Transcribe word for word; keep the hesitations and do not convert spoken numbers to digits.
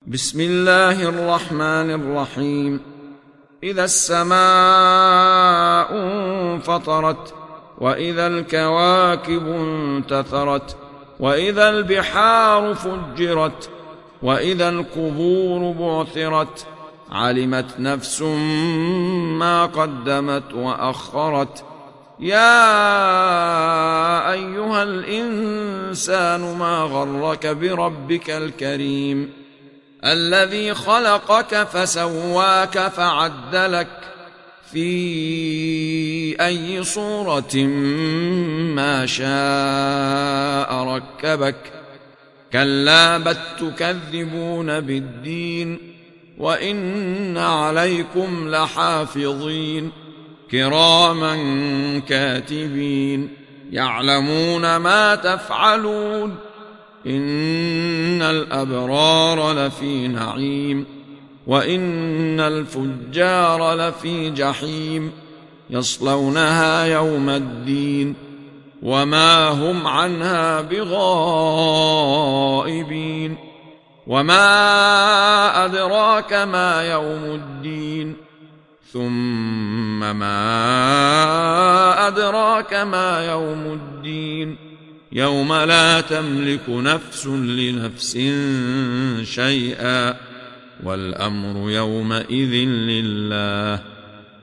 بسم الله الرحمن الرحيم. إذا السماء انفطرت، وإذا الكواكب انتثرت، وإذا البحار فجرت، وإذا القبور بعثرت، علمت نفس ما قدمت وأخرت. يا أيها الإنسان ما غرك بربك الكريم الذي خلقك فسواك فعدلك في أي صورة ما شاء ركبك. كلا بل تكذبون بالدين، وإن عليكم لحافظين كراما كاتبين يعلمون ما تفعلون. إن الأبرار لفي نعيم، وإن الفجار لفي جحيم، يصلونها يوم الدين وما هم عنها بغائبين. وما أدراك ما يوم الدين، ثم ما أدراك ما يوم الدين، يوم لا تملك نفس لنفس شيئا، والأمر يومئذ لله.